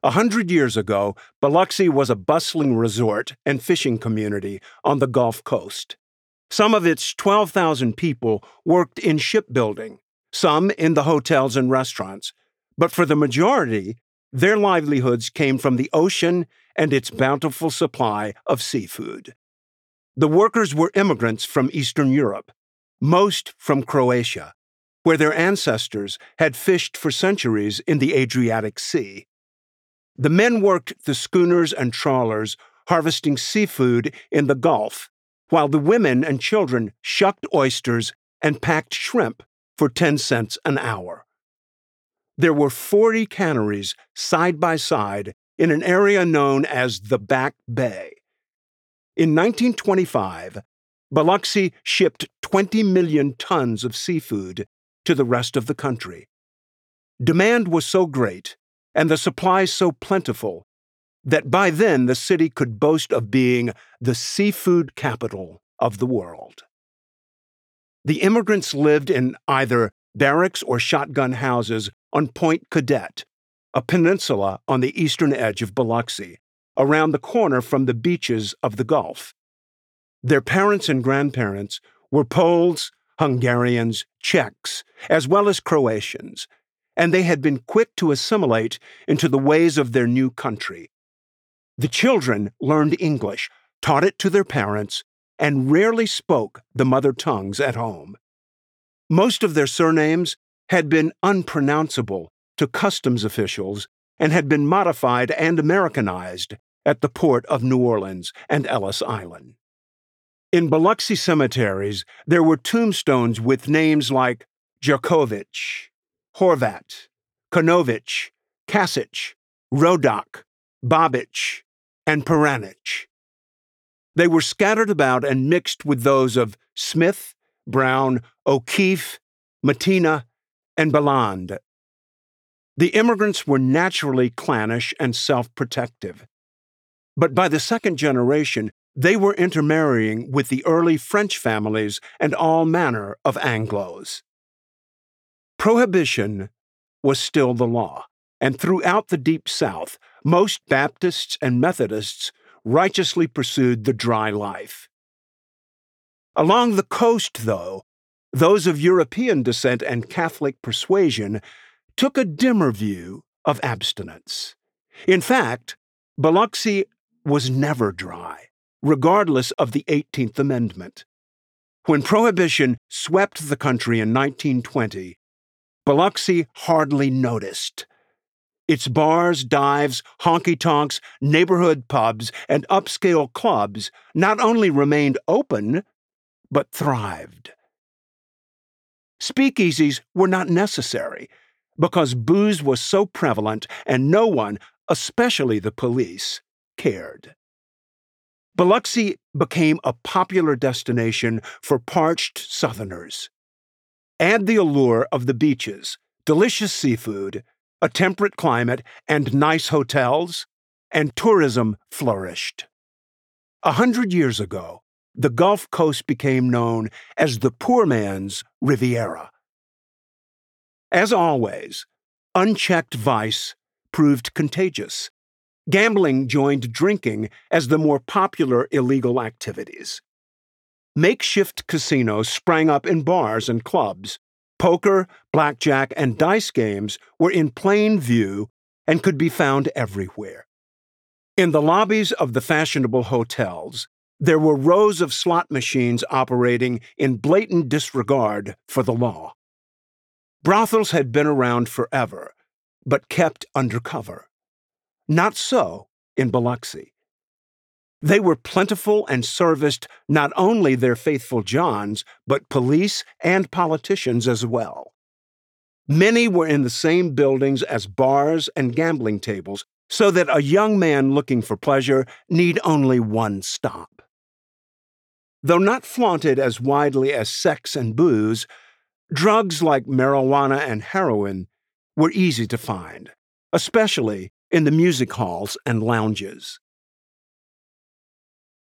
100 years ago, Biloxi was a bustling resort and fishing community on the Gulf Coast. Some of its 12,000 people worked in shipbuilding, some in the hotels and restaurants, but for the majority, their livelihoods came from the ocean and its bountiful supply of seafood. The workers were immigrants from Eastern Europe, most from Croatia, where their ancestors had fished for centuries in the Adriatic Sea. The men worked the schooners and trawlers, harvesting seafood in the Gulf, while the women and children shucked oysters and packed shrimp for 10 cents an hour. There were 40 canneries side by side in an area known as the Back Bay. In 1925, Biloxi shipped 20 million tons of seafood to the rest of the country. Demand was so great, and the supply so plentiful, that by then the city could boast of being the seafood capital of the world. The immigrants lived in either barracks or shotgun houses on Point Cadet, a peninsula on the eastern edge of Biloxi, around the corner from the beaches of the Gulf. Their parents and grandparents were Poles, Hungarians, Czechs, as well as Croatians, and they had been quick to assimilate into the ways of their new country. The children learned English, taught it to their parents, and rarely spoke the mother tongues at home. Most of their surnames had been unpronounceable to customs officials and had been modified and Americanized at the port of New Orleans and Ellis Island. In Biloxi cemeteries, there were tombstones with names like Djokovic, Horvat, Konovich, Kasich, Rodak, Babich, and Peranich. They were scattered about and mixed with those of Smith, Brown, O'Keefe, Matina, and Belland. The immigrants were naturally clannish and self-protective. But by the second generation, they were intermarrying with the early French families and all manner of Anglos. Prohibition was still the law, and throughout the Deep South, most Baptists and Methodists righteously pursued the dry life. Along the coast, though, those of European descent and Catholic persuasion took a dimmer view of abstinence. In fact, Biloxi was never dry, regardless of the 18th Amendment. When Prohibition swept the country in 1920, Biloxi hardly noticed. Its bars, dives, honky-tonks, neighborhood pubs, and upscale clubs not only remained open, but thrived. Speakeasies were not necessary because booze was so prevalent and no one, especially the police, cared. Biloxi became a popular destination for parched Southerners. Add the allure of the beaches, delicious seafood, a temperate climate, and nice hotels, and tourism flourished. 100 years ago, the Gulf Coast became known as the poor man's Riviera. As always, unchecked vice proved contagious. Gambling joined drinking as the more popular illegal activities. Makeshift casinos sprang up in bars and clubs. Poker, blackjack, and dice games were in plain view and could be found everywhere. In the lobbies of the fashionable hotels, there were rows of slot machines operating in blatant disregard for the law. Brothels had been around forever, but kept undercover. Not so in Biloxi. They were plentiful and serviced not only their faithful Johns, but police and politicians as well. Many were in the same buildings as bars and gambling tables, so that a young man looking for pleasure need only one stop. Though not flaunted as widely as sex and booze, drugs like marijuana and heroin were easy to find, especially in the music halls and lounges.